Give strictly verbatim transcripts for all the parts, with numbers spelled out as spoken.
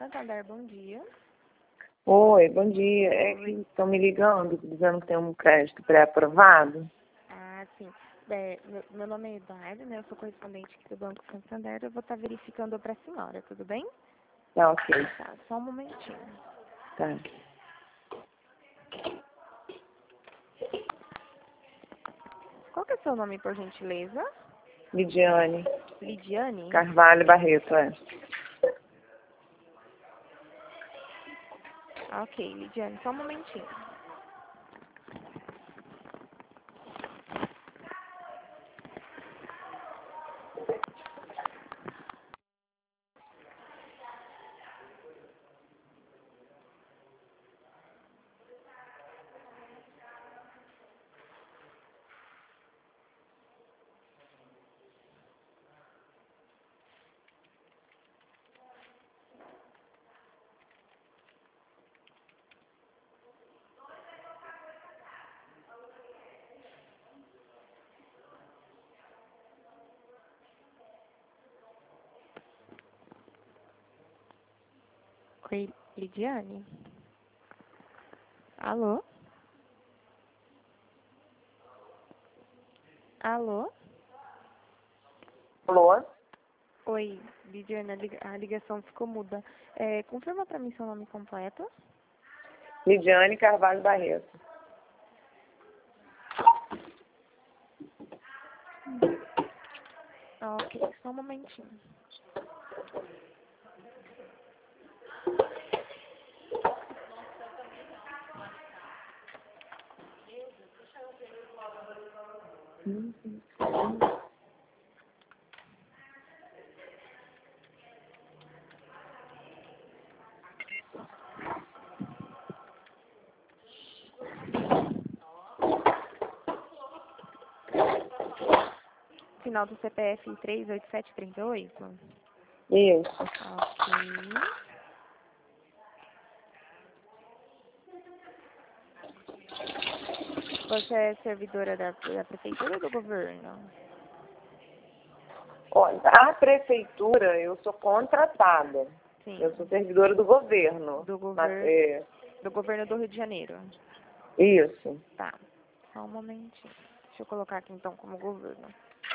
Santander, bom dia. Oi, bom dia. É que estão me ligando, dizendo que tem um crédito pré-aprovado. Ah, sim. É, meu, meu nome é Eduardo, né? Eu sou correspondente aqui do Banco Santander. Eu vou estar verificando para a senhora, tudo bem? Tá, ok. Tá, só um momentinho. Tá. Qual que é o seu nome, por gentileza? Lidiane Lidiane? Carvalho Barreto, é. Ah, ok, Lidiane, só um momentinho. Oi, Lidiane? Alô? Alô? Alô? Oi, Lidiane, a liga- a ligação ficou muda. É, confirma para mim seu nome completo. Lidiane Carvalho Barreto. Ah, ok, só um momentinho. Final do C P F três oito sete três oito? Isso. Ok. Você é servidora da, da prefeitura ou do governo? Olha, a prefeitura, eu sou contratada. Sim. Eu sou servidora do governo. Do Mas, governo é, do governo do Rio de Janeiro. isso. Tá. Só um momentinho. Deixa eu colocar aqui então como governo.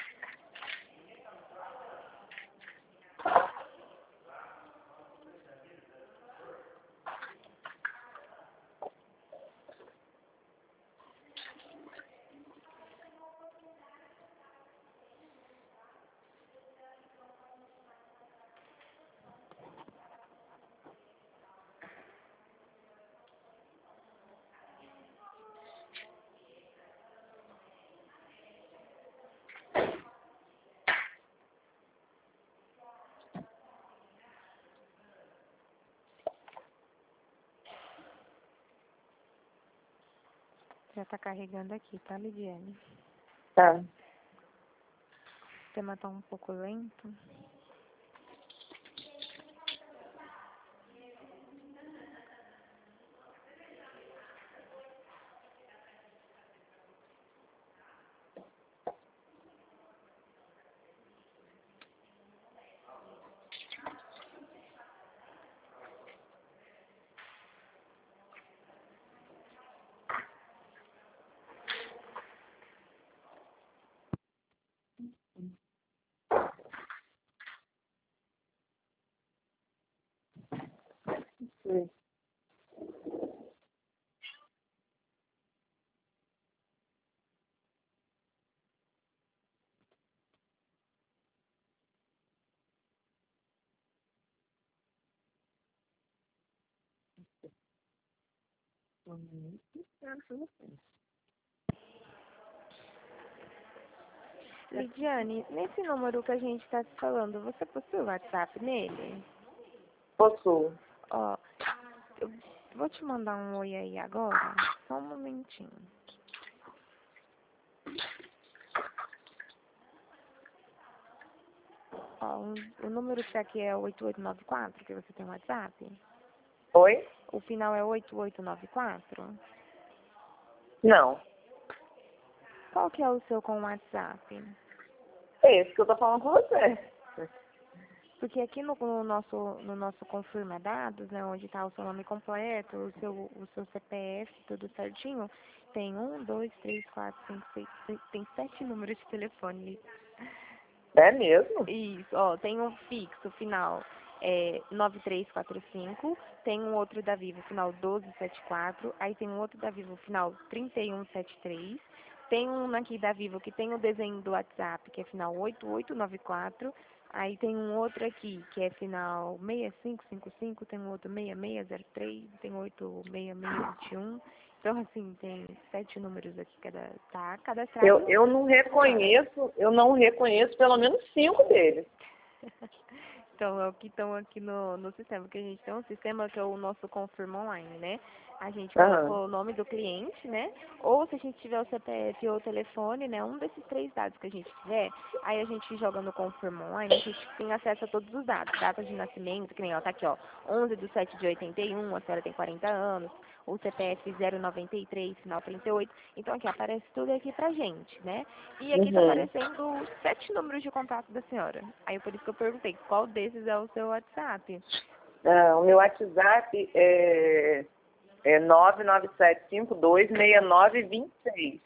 Já tá carregando aqui, tá, Lidiane? Tá. O sistema tá um pouco lento. Sim. Lidiane, nesse número que a gente tá te falando, você possui o WhatsApp nele? Possuo. Ó, eu vou te mandar um oi aí agora. Só um momentinho. Ó, um- o número que tá aqui é oito oito nove quatro, que você tem o WhatsApp. Oi? O final é oito oito nove quatro. Não. Qual que é o seu com o WhatsApp? É esse que eu tô falando com você. Porque aqui no, no nosso, no nosso Confirma Dados, né, onde está o seu nome completo, o seu, o seu C P F, tudo certinho, tem um, dois, três, quatro, cinco, seis, seis, tem sete números de telefone. É mesmo? Isso, ó, tem um fixo final é, nove três quatro cinco, tem um outro da Vivo final doze setenta e quatro, aí tem um outro da Vivo final trinta e um setenta e três, tem um aqui da Vivo que tem o desenho do WhatsApp, que é final oito oito nove quatro, aí tem um outro aqui que é final seis cinco cinco cinco, tem um outro seis seis zero três, tem oito seis seis vinte e um. Então, assim, tem sete números aqui, cada, tá cadastrado. Eu, eu não reconheço, eu não reconheço pelo menos cinco deles. Então, é o que estão aqui no, no sistema, porque a gente tem um sistema que é o nosso Confirma Online, né? A gente coloca Aham. o nome do cliente, né? Ou se a gente tiver o C P F ou o telefone, né? Um desses três dados que a gente tiver, aí a gente joga no Confirma Online, a gente tem acesso a todos os dados. Data de nascimento, que nem, ó, tá aqui, ó, onze de sete de oitenta e um, a senhora tem quarenta anos, o C P F zero noventa e três, final trinta e oito. Então, aqui aparece tudo aqui pra gente, né? E aqui tá Uhum. aparecendo sete números de contato da senhora. Aí, por isso que eu perguntei, qual desses é o seu WhatsApp? Ah, o meu WhatsApp é, é nove nove sete cinco dois seis nove dois seis.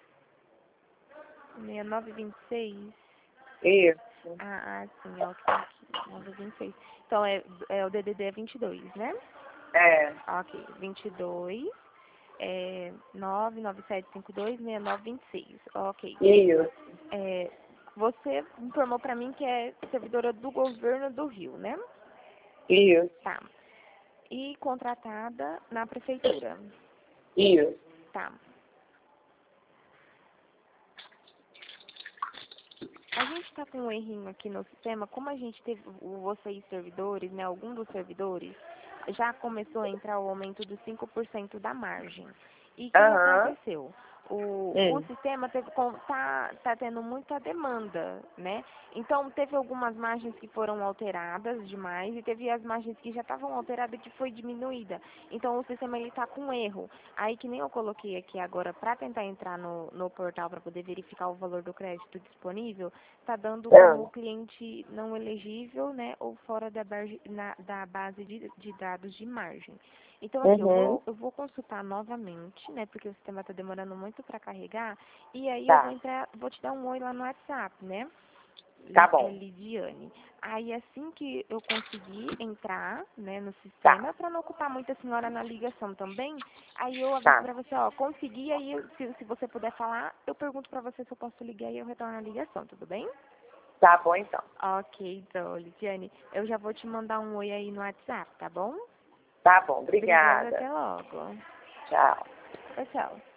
seis nove dois seis? Isso. Ah, ah, sim, é o que tá aqui, nove vinte e seis. Então, é, é o D D D é vinte e dois, né? É. Ok, vinte e dois, é, nove nove sete cinco dois seis nove dois seis. Ok. Isso. É, você informou pra mim que é servidora do governo do Rio, né? Isso. Tá. E contratada na prefeitura. Isso. Tá. A gente está com um errinho aqui no sistema, como a gente teve o vocês servidores, né, algum dos servidores, já começou a entrar o aumento dos cinco por cento da margem. E o que Aham. aconteceu? O, o Hum. sistema teve, com- tá, tá tendo muita demanda, né? Então, teve algumas margens que foram alteradas demais e teve as margens que já estavam alteradas que foi diminuída. Então, o sistema ele está com erro. Aí, que nem eu coloquei aqui agora, para tentar entrar no, no portal para poder verificar o valor do crédito disponível, está dando como Ah, cliente não elegível, né, ou fora da, barge- na- da base de, de dados de margem. Então, aqui, eu Uhum. vou, eu vou consultar novamente, né, porque o sistema está demorando muito para carregar, e aí eu vou Tá. entrar, vou te dar um oi lá no WhatsApp, né? Tá Li- É bom. Lidiane. Aí, assim que eu conseguir entrar, né, no Tá. sistema, para não ocupar muito a senhora na ligação também, aí eu aviso Tá. para você, ó, consegui, aí eu- se, se você puder falar, eu pergunto para você se eu posso ligar e eu retorno a ligação, tudo bem? Tá bom então. Ok, então, Lidiane, eu já vou te mandar um oi aí no WhatsApp, tá bom? Tá bom. Obrigada, Obrigada. até logo. Tchau. Tchau, tchau.